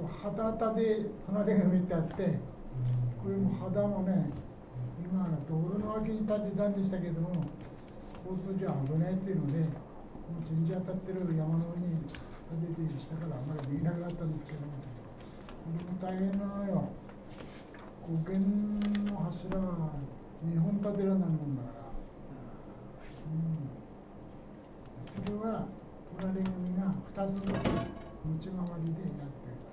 旗で隣が見てあって、これも旗もね、今道路の脇に立てたんでしたけども、交通上危ないっていうので、もう神社当たってる山の上に立ててしたからあんまり見えなくなったんですけども、これも大変なのよ。5軒の柱が2本立てらんないもんだから、それは隣組が2つずつ持ち回りでやってる。